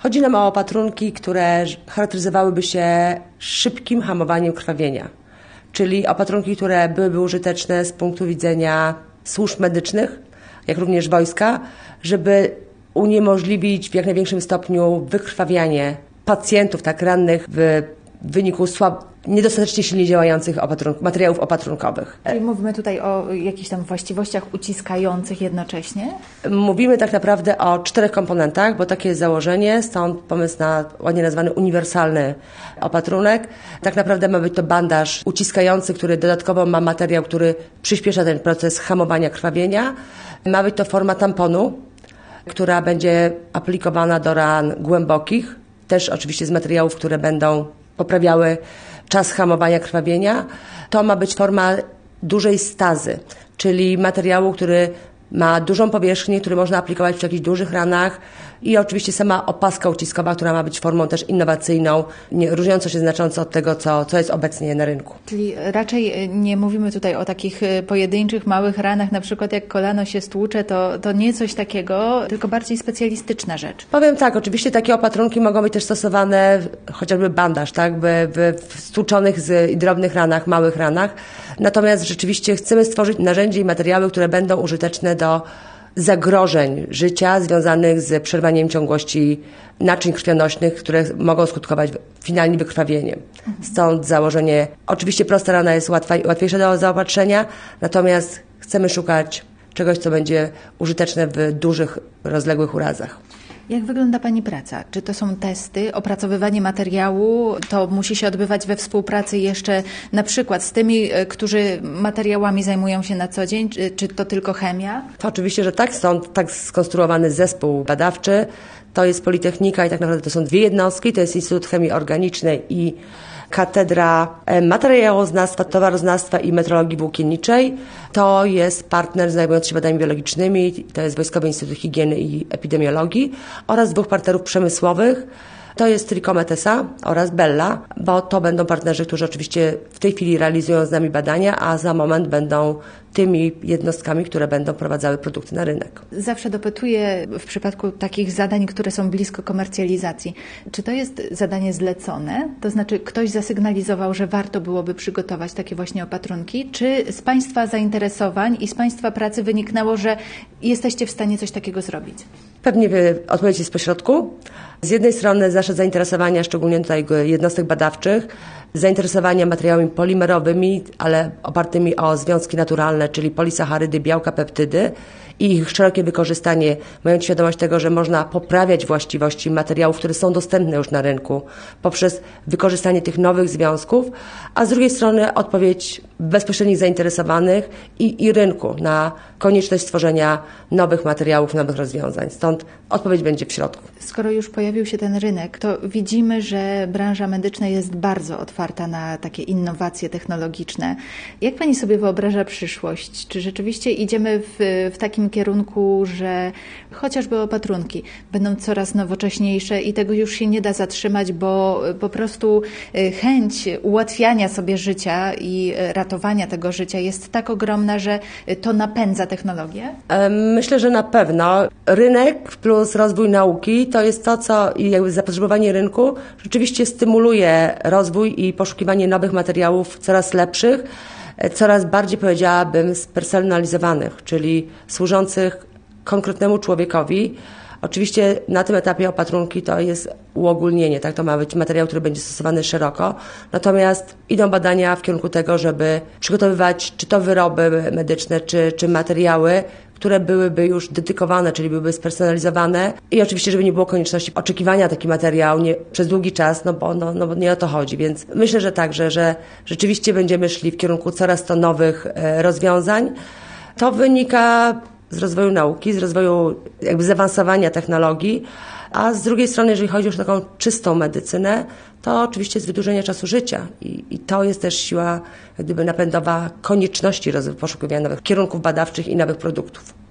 Chodzi nam o opatrunki, które charakteryzowałyby się szybkim hamowaniem krwawienia, czyli opatrunki, które byłyby użyteczne z punktu widzenia służb medycznych, jak również wojska, żeby uniemożliwić w jak największym stopniu wykrwawianie pacjentów tak rannych w wyniku niedostatecznie silnie działających materiałów opatrunkowych. Czyli mówimy tutaj o jakichś tam właściwościach uciskających jednocześnie? Mówimy tak naprawdę o 4 komponentach, bo takie jest założenie, stąd pomysł na ładnie nazwany uniwersalny opatrunek. Tak naprawdę ma być to bandaż uciskający, który dodatkowo ma materiał, który przyspiesza ten proces hamowania krwawienia. Ma być to forma tamponu, która będzie aplikowana do ran głębokich, też oczywiście z materiałów, które będą poprawiały czas hamowania krwawienia. To ma być forma dużej stazy, czyli materiału, który ma dużą powierzchnię, który można aplikować przy jakichś dużych ranach i oczywiście sama opaska uciskowa, która ma być formą też innowacyjną, różniącą się znacząco od tego, co jest obecnie na rynku. Czyli raczej nie mówimy tutaj o takich pojedynczych, małych ranach, na przykład jak kolano się stłucze, to nie coś takiego, tylko bardziej specjalistyczna rzecz. Powiem tak, oczywiście takie opatrunki mogą być też stosowane, chociażby bandaż, tak, w stłuczonych i drobnych ranach, małych ranach. Natomiast rzeczywiście chcemy stworzyć narzędzie i materiały, które będą użyteczne do zagrożeń życia związanych z przerwaniem ciągłości naczyń krwionośnych, które mogą skutkować finalnie wykrwawieniem. Stąd założenie, oczywiście prosta rana jest łatwiejsza do zaopatrzenia, natomiast chcemy szukać czegoś, co będzie użyteczne w dużych, rozległych urazach. Jak wygląda Pani praca? Czy to są testy, opracowywanie materiału? To musi się odbywać we współpracy jeszcze na przykład z tymi, którzy materiałami zajmują się na co dzień? Czy to tylko chemia? To oczywiście, że tak. Stąd tak skonstruowany zespół badawczy. To jest Politechnika i tak naprawdę to są 2 jednostki. To jest Instytut Chemii Organicznej i Katedra Materiałoznawstwa, Towaroznawstwa i Metrologii Włókienniczej. To jest partner zajmujący się badaniami biologicznymi, to jest Wojskowy Instytut Higieny i Epidemiologii oraz 2 partnerów przemysłowych. To jest Tricom SA oraz Bella, bo to będą partnerzy, którzy oczywiście w tej chwili realizują z nami badania, a za moment będą tymi jednostkami, które będą prowadzały produkty na rynek. Zawsze dopytuję w przypadku takich zadań, które są blisko komercjalizacji. Czy to jest zadanie zlecone? To znaczy ktoś zasygnalizował, że warto byłoby przygotować takie właśnie opatrunki? Czy z Państwa zainteresowań i z Państwa pracy wyniknęło, że jesteście w stanie coś takiego zrobić? Pewnie odpowiedź jest pośrodku. Z jednej strony nasze zainteresowania, szczególnie tutaj jednostek badawczych, zainteresowania materiałami polimerowymi, ale opartymi o związki naturalne, czyli polisacharydy, białka, peptydy i ich szerokie wykorzystanie, mając świadomość tego, że można poprawiać właściwości materiałów, które są dostępne już na rynku poprzez wykorzystanie tych nowych związków, a z drugiej strony odpowiedź bezpośrednich zainteresowanych i rynku na konieczność stworzenia nowych materiałów, nowych rozwiązań. Stąd odpowiedź będzie w środku. Skoro już pojawił się ten rynek, to widzimy, że branża medyczna jest bardzo otwarta na takie innowacje technologiczne. Jak Pani sobie wyobraża przyszłość? Czy rzeczywiście idziemy w takim kierunku, że chociażby opatrunki będą coraz nowocześniejsze i tego już się nie da zatrzymać, bo po prostu chęć ułatwiania sobie życia i ratowania tego życia jest tak ogromna, że to napędza technologię? Myślę, że na pewno. Rynek plus rozwój nauki to jest to, co i jakby zapotrzebowanie rynku rzeczywiście stymuluje rozwój i poszukiwanie nowych materiałów coraz lepszych, coraz bardziej, powiedziałabym, spersonalizowanych, czyli służących konkretnemu człowiekowi. Oczywiście na tym etapie opatrunki to jest uogólnienie, tak? To ma być materiał, który będzie stosowany szeroko. Natomiast idą badania w kierunku tego, żeby przygotowywać czy to wyroby medyczne, czy materiały, które byłyby już dedykowane, czyli byłyby spersonalizowane i oczywiście, żeby nie było konieczności oczekiwania taki materiał przez długi czas, no bo nie o to chodzi. Więc myślę, że tak, że rzeczywiście będziemy szli w kierunku coraz to nowych rozwiązań. To wynika z rozwoju nauki, z rozwoju jakby zaawansowania technologii, a z drugiej strony, jeżeli chodzi już o taką czystą medycynę, to oczywiście jest wydłużenie czasu życia i to jest też siła jak gdyby napędowa konieczności poszukiwania nowych kierunków badawczych i nowych produktów.